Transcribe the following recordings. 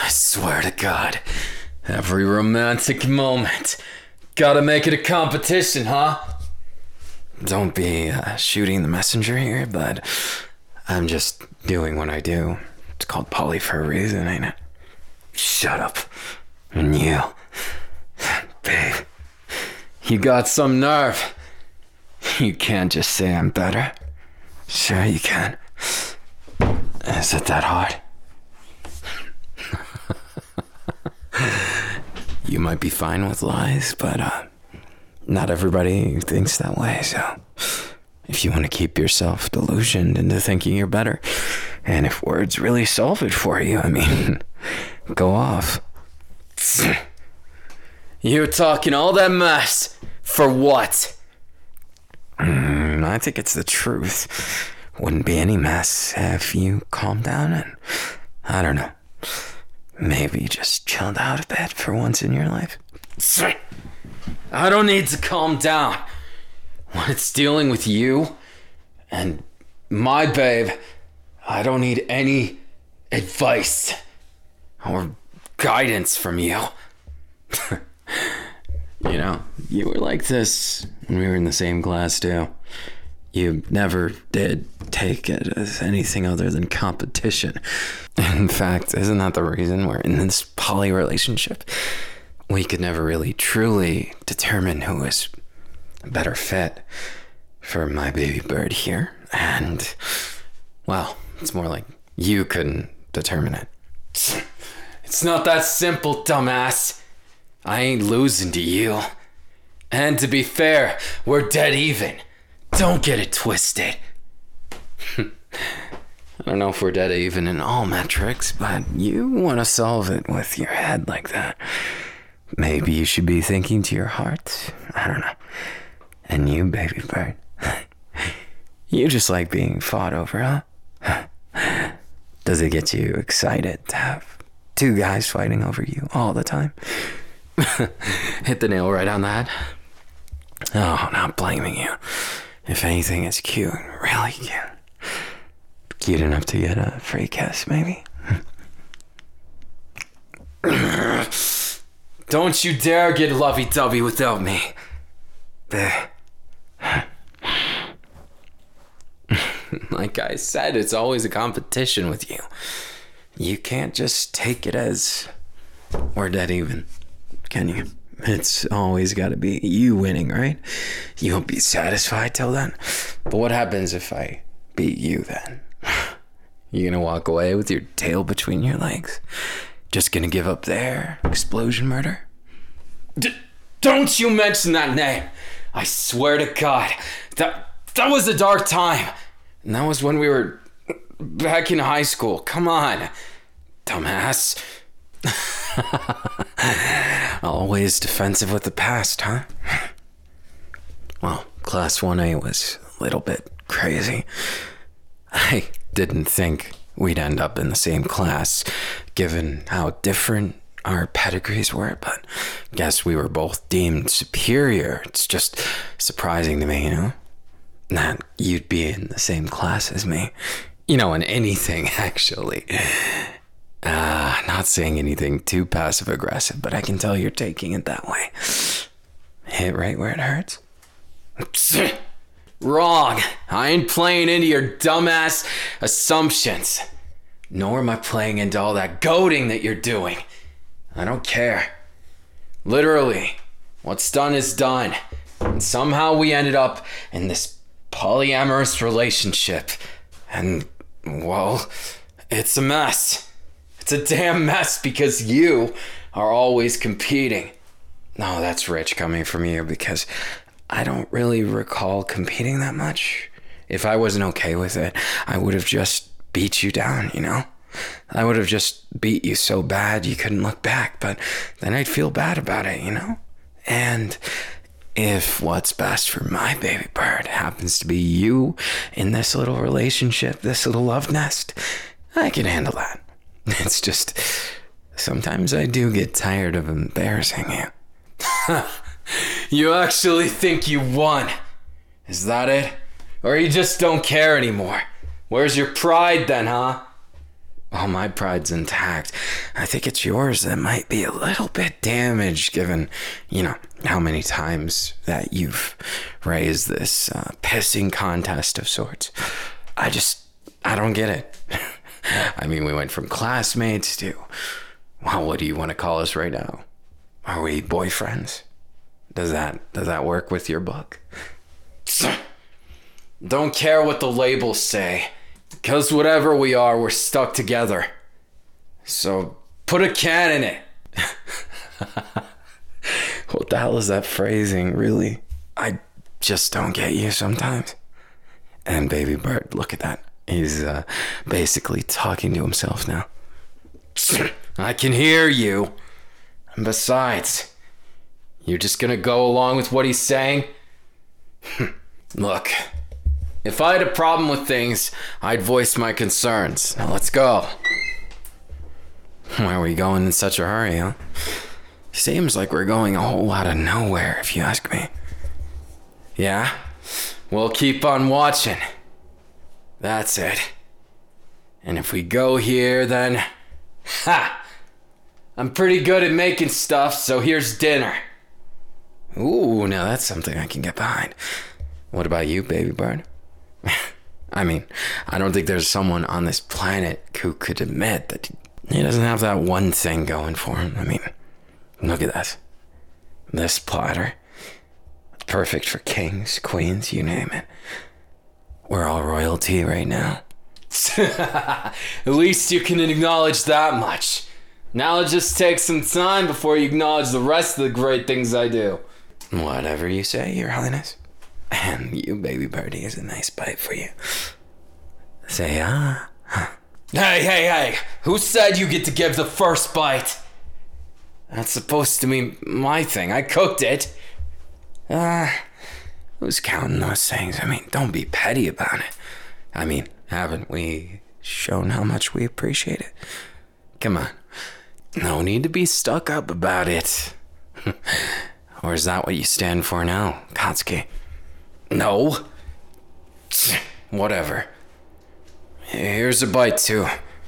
I swear to God, every romantic moment, gotta make it a competition, huh? Don't be shooting the messenger here, bud. I'm just doing what I do. It's called poly for a reason, ain't it? Shut up. And you, babe, you got some nerve. You can't just say I'm better. Sure you can. Is it that hard? You might be fine with lies, but not everybody thinks that way, so if you want to keep yourself delusioned into thinking you're better, and if words really solve it for you, I mean, go off. You're talking all that mess for what? I think it's the truth. Wouldn't be any mess if you calmed down and, I don't know, maybe just chilled out a bit for once in your life. I don't need to calm down. When it's dealing with you and my babe, I don't need any advice or guidance from you. You know, you were like this when we were in the same class too. You never did take it as anything other than competition. In fact, isn't that the reason we're in this poly relationship? We could never really truly determine who was a better fit for my baby bird here. And, well, it's more like you couldn't determine it. It's not that simple, dumbass. I ain't losing to you. And to be fair, we're dead even. Don't get it twisted. I don't know if we're dead even in all metrics, but you want to solve it with your head like that. Maybe you should be thinking to your heart. I don't know. And you, baby bird, you just like being fought over, huh? Does it get you excited to have two guys fighting over you all the time? Hit the nail right on the head. Oh, not blaming you. If anything, it's cute, really cute. Cute enough to get a free kiss, maybe. Don't you dare get lovey-dovey without me. Like I said, it's always a competition with you. You can't just take it as we're dead even, can you? It's always got to be you winning, right? You won't be satisfied till then. But what happens if I beat you then? You gonna walk away with your tail between your legs? Just gonna give up there? Explosion murder? Don't you mention that name! I swear to God, that was a dark time. And that was when we were back in high school. Come on, dumbass. Always defensive with the past, huh? Well, Class 1A was a little bit crazy. I didn't think we'd end up in the same class, given how different our pedigrees were, but guess we were both deemed superior. It's just surprising to me, you know, that you'd be in the same class as me. You know, in anything, actually. Not saying anything too passive-aggressive, but I can tell you're taking it that way. Hit right where it hurts? Wrong. I ain't playing into your dumbass assumptions. Nor am I playing into all that goading that you're doing. I don't care. Literally, what's done is done. And somehow we ended up in this polyamorous relationship. And, well, it's a mess. It's a damn mess because you are always competing. No, that's rich coming from you because I don't really recall competing that much. If I wasn't okay with it, I would have just beat you down, you know? I would have just beat you so bad you couldn't look back, but then I'd feel bad about it, you know? And if what's best for my baby bird happens to be you in this little relationship, this little love nest, I can handle that. It's just, sometimes I do get tired of embarrassing you. You actually think you won? Is that it? Or you just don't care anymore? Where's your pride then, huh? Well, my pride's intact. I think it's yours that might be a little bit damaged given, how many times that you've raised this pissing contest of sorts. I don't get it. I mean, we went from classmates to, well, what do you want to call us right now? Are we boyfriends? Does that work with your book? Don't care what the labels say. Because whatever we are, we're stuck together. So put a can in it. What the hell is that phrasing, really? I just don't get you sometimes. And Baby Bird, look at that. He's basically talking to himself now. I can hear you. And besides, you're just gonna go along with what he's saying? Look, if I had a problem with things, I'd voice my concerns. Now let's go. Why are we going in such a hurry, huh? Seems like we're going a whole lot of nowhere, if you ask me. Yeah? We'll keep on watching. That's it. And if we go here, then... Ha! I'm pretty good at making stuff, so here's dinner. Ooh, now that's something I can get behind. What about you, Baby Bird? I mean, I don't think there's someone on this planet who could admit that he doesn't have that one thing going for him. I mean, look at this. This platter. It's perfect for kings, queens, you name it. We're all royalty right now. At least you can acknowledge that much. Now it just takes some time before you acknowledge the rest of the great things I do. Whatever you say, Your Highness. And you, Baby Birdie, is a nice bite for you. Say, Hey, who said you get to give the first bite? That's supposed to be my thing. I cooked it. Who's counting those things? I mean, don't be petty about it. I mean, haven't we shown how much we appreciate it? Come on. No need to be stuck up about it. Or is that what you stand for now, Katsuki? No. Whatever. Here's a bite, too.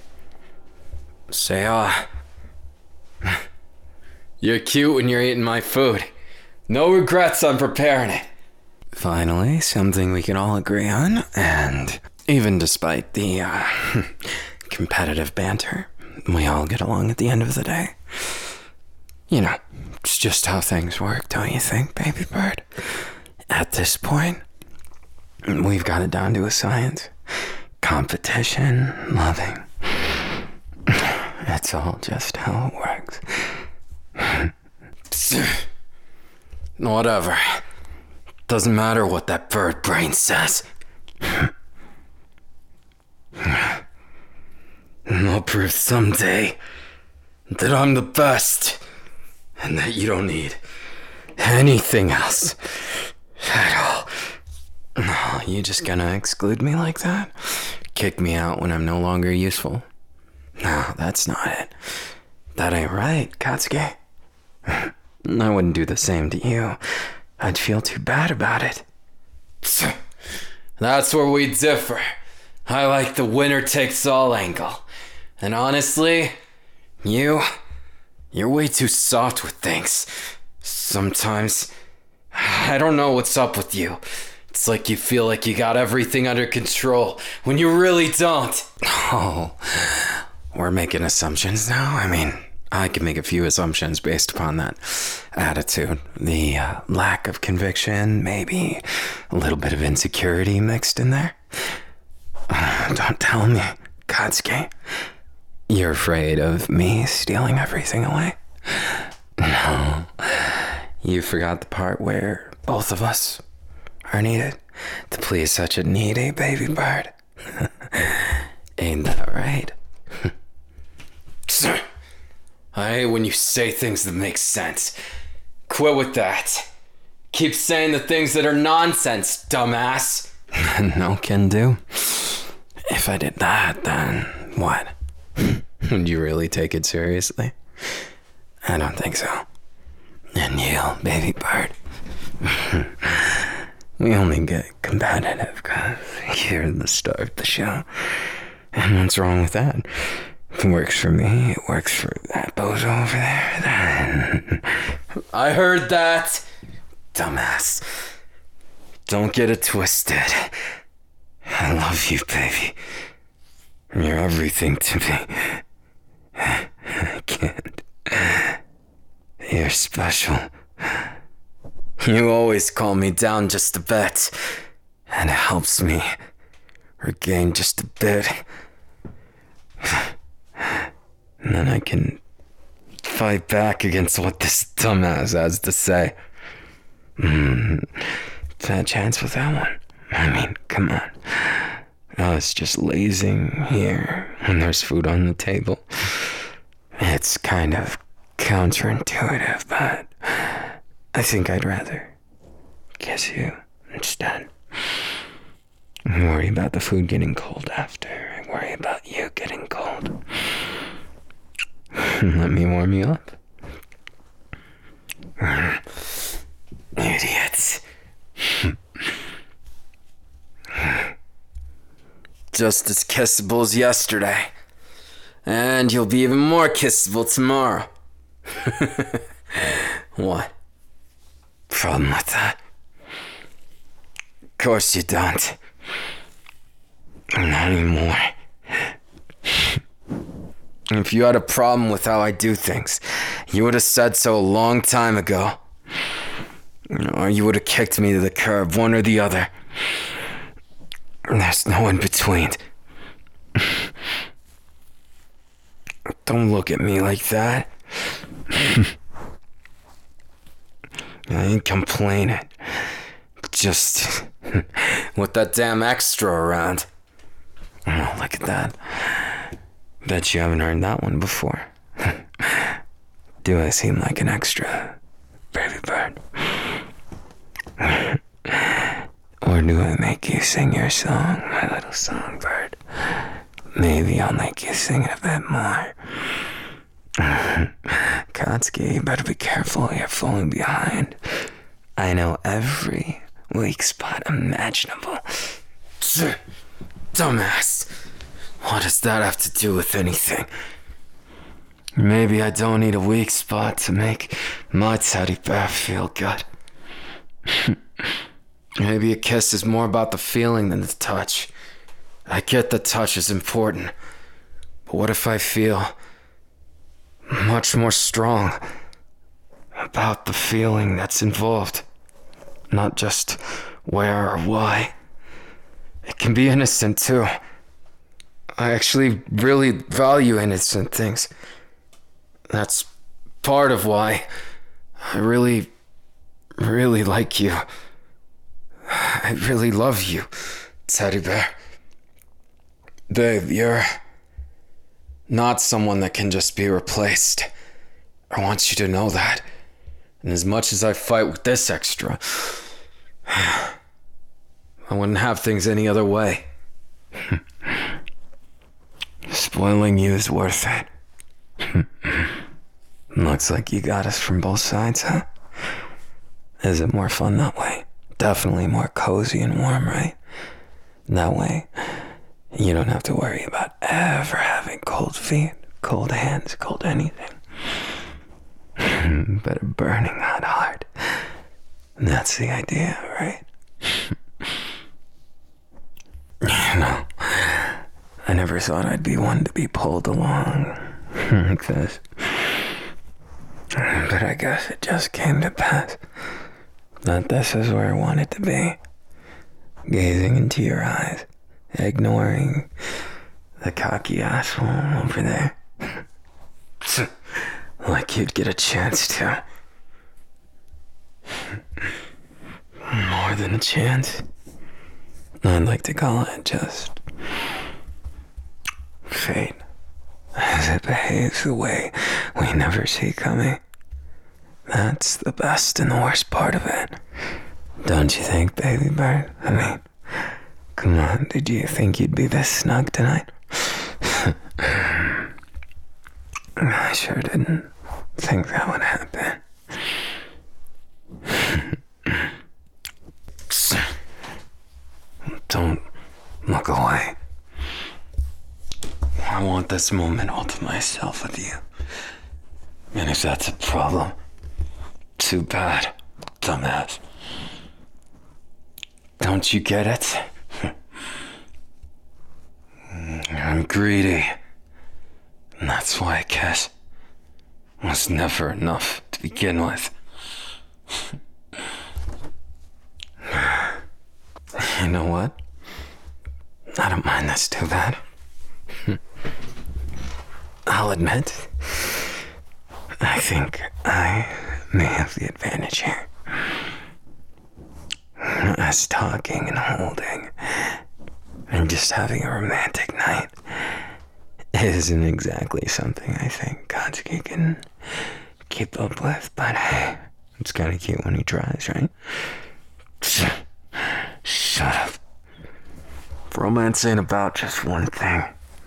Say, You're cute when you're eating my food. No regrets on preparing it. Finally, something we can all agree on, and even despite the competitive banter, we all get along at the end of the day. It's just how things work, don't you think, Baby Bird? At this point, we've got it down to a science. Competition, loving. It's all just how it works. Whatever. Doesn't matter what that bird brain says. I'll prove someday that I'm the best and that you don't need anything else at all. No, you just gonna exclude me like that? Kick me out when I'm no longer useful? No, that's not it. That ain't right, Katsuki. I wouldn't do the same to you. I'd feel too bad about it. That's where we differ. I like the winner takes all angle. And honestly, you're way too soft with things. Sometimes, I don't know what's up with you. It's like you feel like you got everything under control when you really don't. Oh, we're making assumptions now? I mean, I can make a few assumptions based upon that attitude. The lack of conviction, maybe a little bit of insecurity mixed in there. Don't tell me, Katsuki. You're afraid of me stealing everything away? No. You forgot the part where both of us are needed to please such a needy baby bird. Ain't that right? I hate when you say things that make sense. Quit with that. Keep saying the things that are nonsense, dumbass. No can do. If I did that, then what? Would you really take it seriously? I don't think so. And you, baby bird. We only get competitive because you're the star of the show. And what's wrong with that? It works for me. It works for that bozo over there. I heard that. Dumbass. Don't get it twisted. I love you, baby. You're everything to me. I can't. You're special. You always calm me down just a bit, and it helps me regain just a bit. And then I can fight back against what this dumbass has to say. Bad chance with that one. I mean, come on. Us just lazing here when there's food on the table. It's kind of counterintuitive, but I think I'd rather kiss you instead. I worry about the food getting cold after. I worry about you getting cold. Let me warm you up. Idiots. Just as kissable as yesterday. And you'll be even more kissable tomorrow. What? Problem with that? Of course you don't. Not anymore. If you had a problem with how I do things, you would have said so a long time ago. Or you would have kicked me to the curb, one or the other. There's no in between. Don't look at me like that. I ain't complaining. Just with that damn extra around. Oh, look at that. Bet you haven't heard that one before. Do I seem like an extra, baby bird? Or do I make you sing your song, my little songbird? Maybe I'll make you sing it a bit more. Kotsky, you better be careful, you're falling behind. I know every weak spot imaginable. Dumbass. What does that have to do with anything? Maybe I don't need a weak spot to make my teddy bear feel good. Maybe a kiss is more about the feeling than the touch. I get the touch is important, but what if I feel much more strong about the feeling that's involved? Not just where or why. It can be innocent too. I actually really value innocent things. That's part of why I really like you. I really love you, teddy bear. Babe, you're not someone that can just be replaced. I want you to know that. And as much as I fight with this extra, I wouldn't have things any other way. Spoiling you is worth it. Looks like you got us from both sides, huh? Is it more fun that way? Definitely more cozy and warm, right? That way, you don't have to worry about ever having cold feet, cold hands, cold anything. But a burning hot heart. That's the idea, right? I never thought I'd be one to be pulled along like this. But I guess it just came to pass that this is where I wanted to be. Gazing into your eyes, ignoring the cocky asshole over there. Like you'd get a chance to. More than a chance. I'd like to call it just fate, as it behaves the way we never see coming. That's the best and the worst part of it. Don't you think, baby bird? I mean, come on, did you think you'd be this snug tonight? I sure didn't think that would happen. Don't look away. I want this moment all to myself with you. And if that's a problem, too bad, dumbass. Don't you get it? I'm greedy. And that's why a kiss was never enough to begin with. You know what? I don't mind this too bad. I'll admit, I think I may have the advantage here. Us talking and holding and just having a romantic night isn't exactly something I think Katsuki can keep up with, but hey, it's kind of cute when he tries, right? Shut up. Romance ain't about just one thing.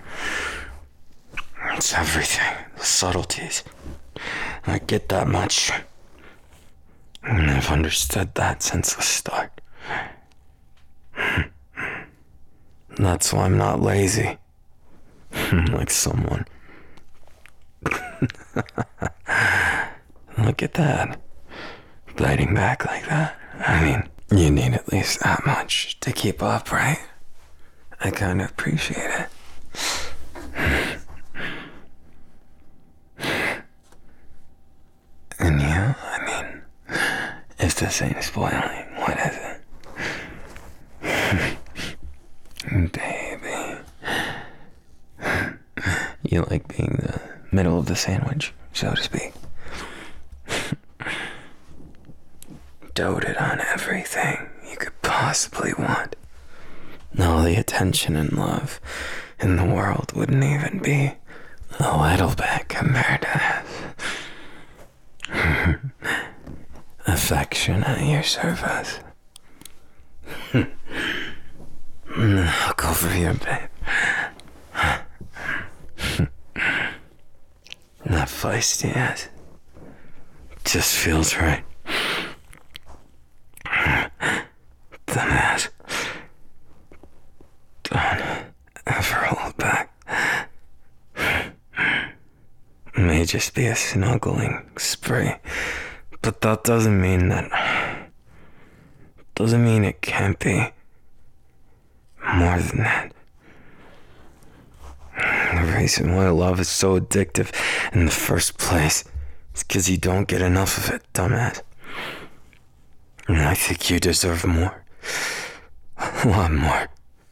It's everything. The subtleties. I get that much. And I've understood that since the start. That's why I'm not lazy. Like someone. Look at that. Biting back like that. I mean, you need at least that much to keep up, right? I kind of appreciate it. And you, I mean, if this ain't spoiling, what is it? Baby. You like being the middle of the sandwich, so to speak. Doted on everything you could possibly want. All the attention and love in the world wouldn't even be a little bit compared to this. Affection at your service. Look over here, babe. That feisty ass just feels right. Dumbass. Don't ever hold back. It may just be a snuggling spree, but that doesn't mean it can't be more than that. The reason why love is so addictive in the first place is because you don't get enough of it, dumbass. And I think you deserve more. A lot more.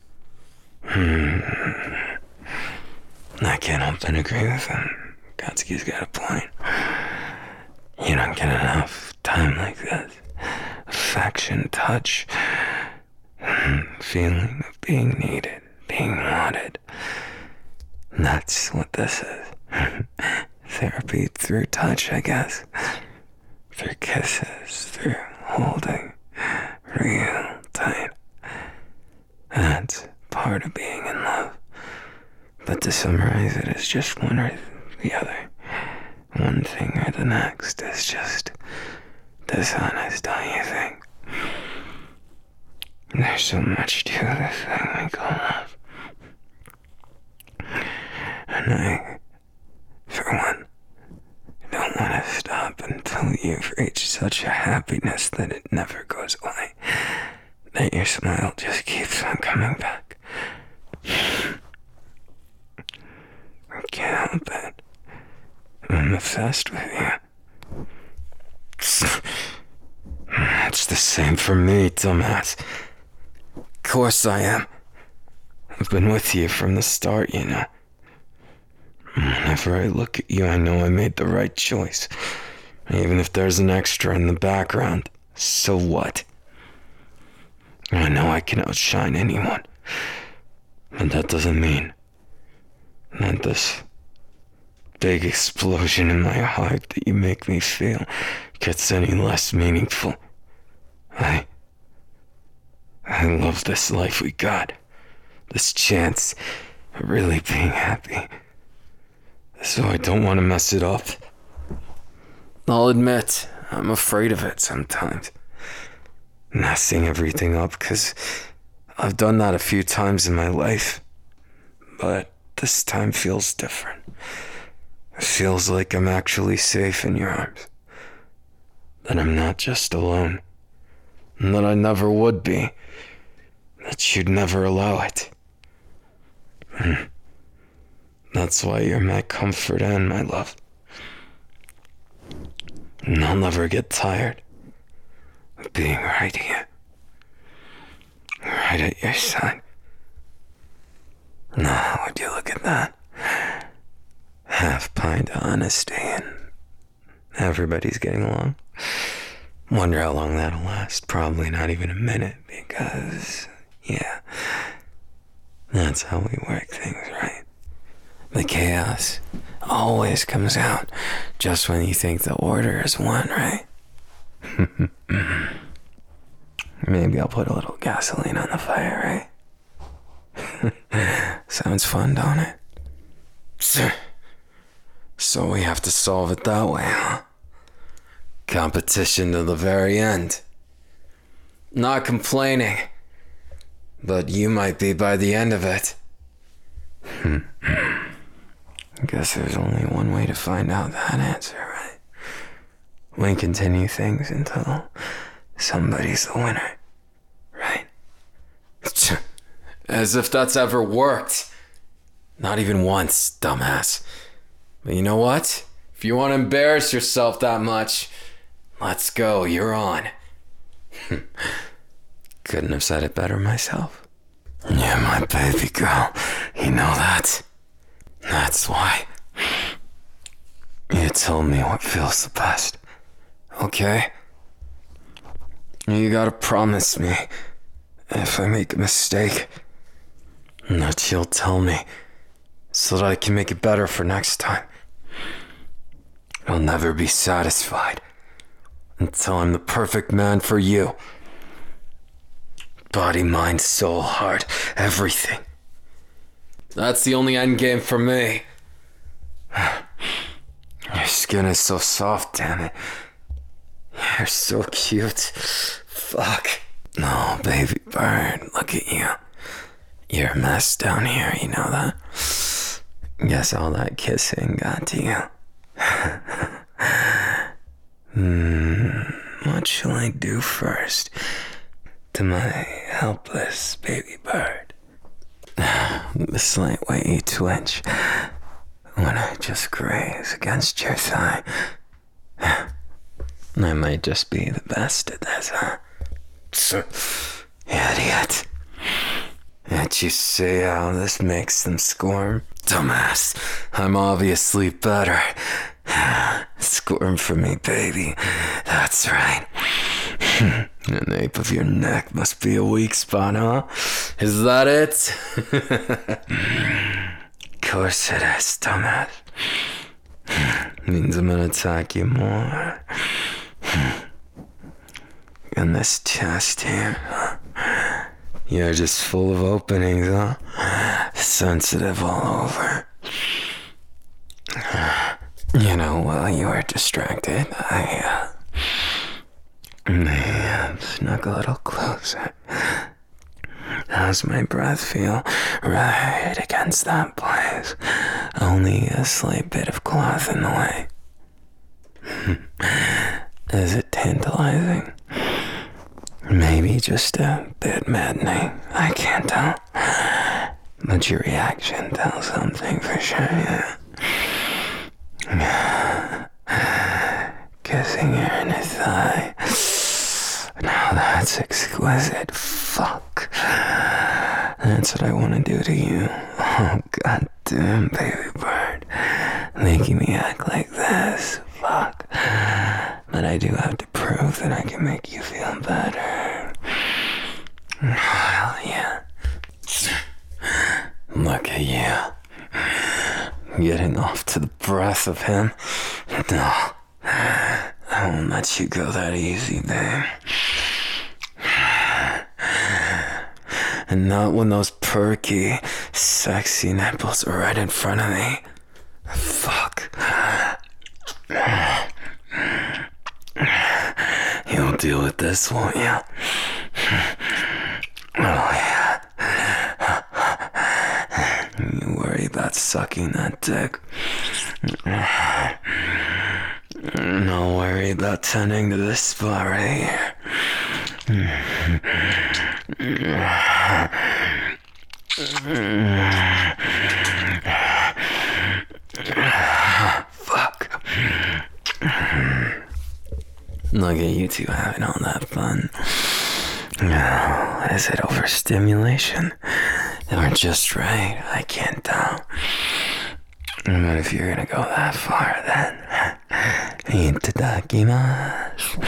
I can't help but agree with him. Katsuki's got a point. You don't get enough time like this. Affection, touch, feeling of being needed, being wanted. That's what this is. Therapy through touch, I guess. Through kisses, through holding, real tight. That's part of being in love. But to summarize it as just one or the other, one thing or the next is just dishonest, don't you think? There's so much to this thing we call love. And I, for one, don't want to stop until you've reached such a happiness that it never goes away. That your smile just keeps on coming back. I can't help it. I'm obsessed with you. It's the same for me, dumbass. Of course I am. I've been with you from the start, you know. Whenever I look at you, I know I made the right choice. Even if there's an extra in the background, so what? I know I can outshine anyone. But that doesn't mean that this big explosion in my heart that you make me feel gets any less meaningful. I love this life we got. This chance of really being happy. So I don't want to mess it up. I'll admit, I'm afraid of it sometimes. Messing everything up, because I've done that a few times in my life. But this time feels different. It feels like I'm actually safe in your arms. That I'm not just alone. And that I never would be. That you'd never allow it. That's why you're my comfort and my love. And I'll never get tired of being right here. Right at your side. Now, would you look at that? Half pint of honesty and everybody's getting along. Wonder how long that'll last. Probably not even a minute because, yeah, that's how we work things, right? The chaos always comes out just when you think the order is won, right? Maybe I'll put a little gasoline on the fire, right? Sounds fun, don't it? So we have to solve it that way, huh? Competition to the very end. Not complaining, but you might be by the end of it. I guess there's only one way to find out that answer, right? We continue things until somebody's the winner, right? As if that's ever worked. Not even once, dumbass. But you know what? If you want to embarrass yourself that much, let's go, you're on. Couldn't have said it better myself. Yeah, my baby girl, you know that. That's why. You told me what feels the best, okay? You gotta promise me, if I make a mistake, that you'll tell me, so that I can make it better for next time. I'll never be satisfied until I'm the perfect man for you. Body, mind, soul, heart, everything. That's the only end game for me. Your skin is so soft, damn it. You're so cute. Fuck. No, baby bird, look at you. You're a mess down here, you know that? Guess all that kissing got to you. What shall I do first to my helpless baby bird? The slight way you twitch when I just graze against your thigh. I might just be the best at this, huh? Idiot. Can't you see how this makes them squirm? Dumbass, I'm obviously better. Squirm for me, baby. That's right. The nape of your neck must be a weak spot, huh? Is that it? Of course it is, dumbass. Means I'm gonna attack you more. And this chest here, huh? You're just full of openings, huh? Sensitive all over. You know, while you were distracted, I snuck a little closer. How's my breath feel? Right against that place. Only a slight bit of cloth in the way. Is it tantalizing? Maybe just a bit maddening. I can't tell. But your reaction tells something for sure, yeah. Kissing your inner thigh. Now that's exquisite. Fuck. That's what I want to do to you. Oh, goddamn, baby bird. Making me act like this. Fuck. But I do have to prove that I can make you feel better. Hell yeah. Look at you. Getting off to the breath of him. No. I won't let you go that easy, babe. And not when those perky, sexy nipples are right in front of me. Fuck. You'll deal with this, won't you? Oh, yeah. You worry about about sucking that dick. No worry about tending to this spot right here. Fuck. Look at you two having all that fun. Is it overstimulation? Or just right? I can't tell. But if you're gonna go that far, then itadakimasu.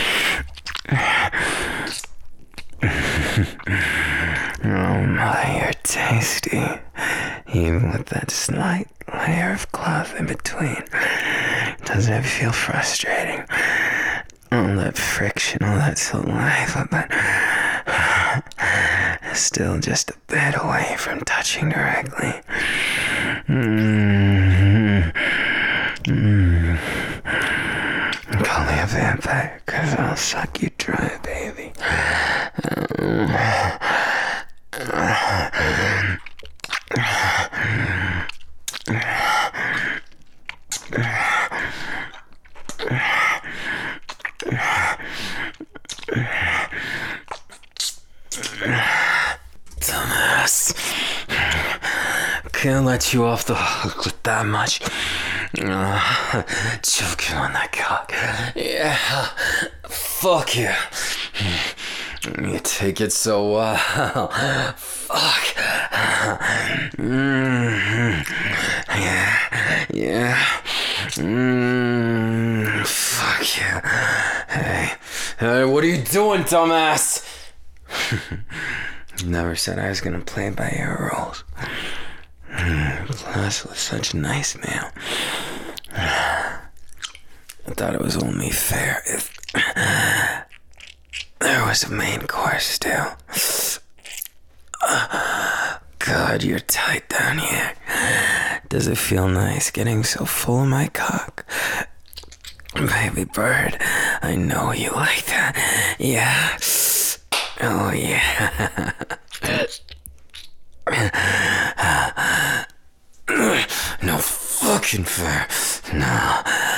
Oh my, you're tasty. Even with that slight layer of cloth in between. Doesn't it feel frustrating? All that friction, all that saliva, but still just a bit away from touching directly. Call me a vampire, 'cause I'll suck you dry, baby. Dumbass. Can't let you off the hook with that much. Choking on that cock. Yeah. Fuck you. You take it so well. Fuck. Yeah. Fuck you. Hey, what are you doing, dumbass? Never said I was gonna play by your rules. Plus, with such a nice meal, I thought it was only fair if there was a main course too. God, you're tight down here. Does it feel nice getting so full of my cock? Baby bird, I know you like that. Yeah. Oh, yeah. No fucking fair. No.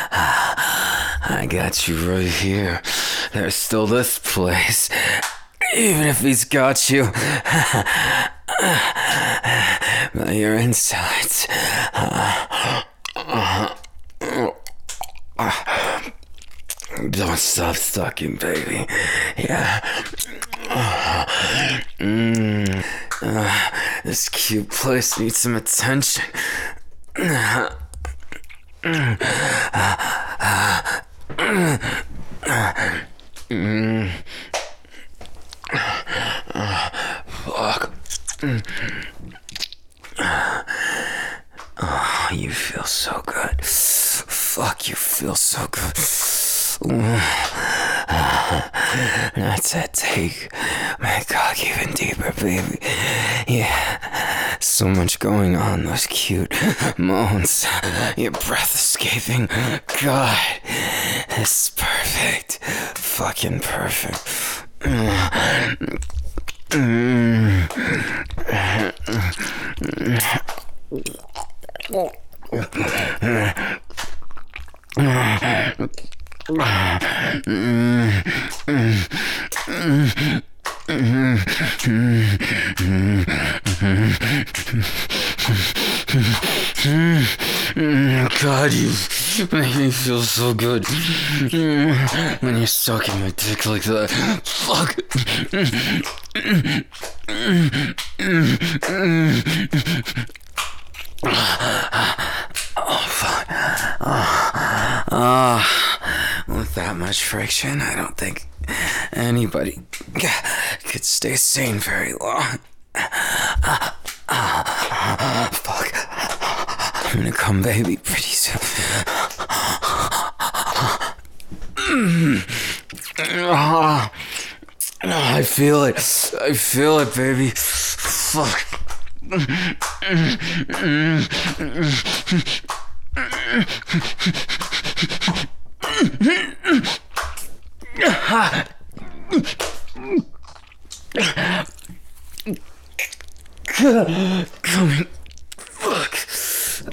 I got you right here. There's still this place. Even if he's got you. By your insides. Don't stop sucking, baby. Yeah. This cute place needs some attention. Fuck. Oh, you feel so good. Fuck, you feel so good. That's it. Take my cock even deeper, baby. Yeah, so much going on. Those cute moans, your breath escaping. God, this is perfect. Fucking perfect. God, you make me feel so good when you're sucking my dick like that. Fuck. Oh, fuck. With that much friction, I don't think anybody could stay sane very long. Fuck. I'm gonna come, baby, pretty soon. I feel it. I feel it, baby. Fuck. Coming. Fuck.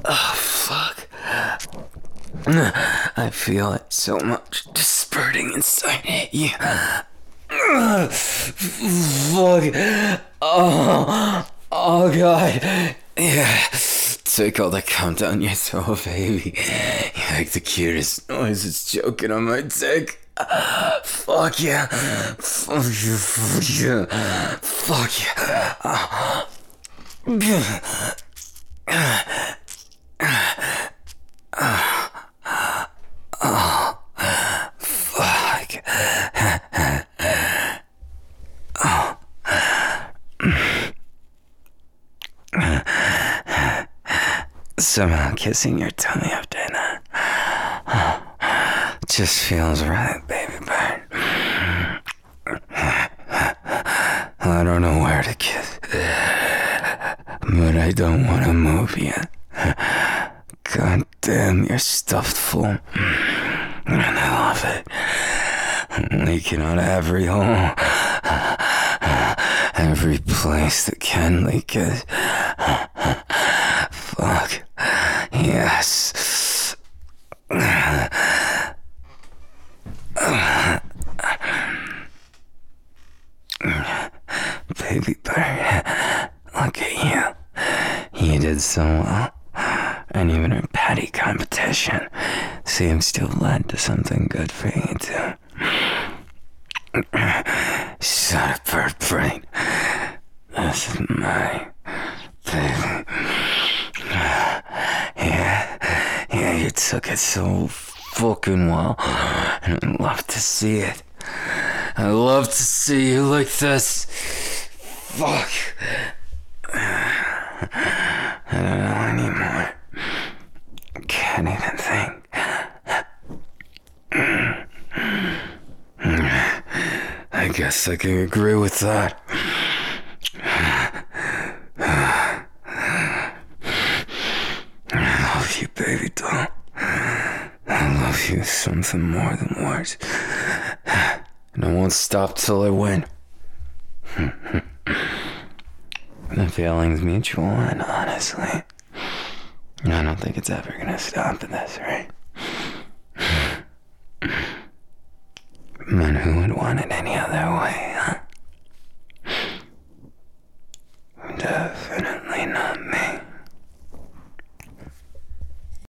I feel it so much, just spurting inside you. Fuck. Oh God. Yeah. Take all the cum down your throat, baby. You make the cutest noises choking on my dick. Fuck yeah. Fuck you. Fuck you. Fuck Somehow kissing your tummy after that just feels right, baby bird. I don't know where to kiss, but I don't want to move yet. God damn, you're stuffed full, and I love it. Leaking out every hole, every place that can leak it. Fuck. Yes. Baby bird, look at you. You did so well. And even in petty competition seems to have led to something good for you too. Shut up, bird brain. This is my baby. Yeah, you took it so fucking well, and I'd love to see it. I love to see you like this. Fuck. I don't know anymore. Can't even think. I guess I can agree with that. I love you, baby doll. I love you something more than words. And I won't stop till I win. The feeling's mutual, and honestly, I don't think it's ever gonna stop at this rate. And who would want it any other way?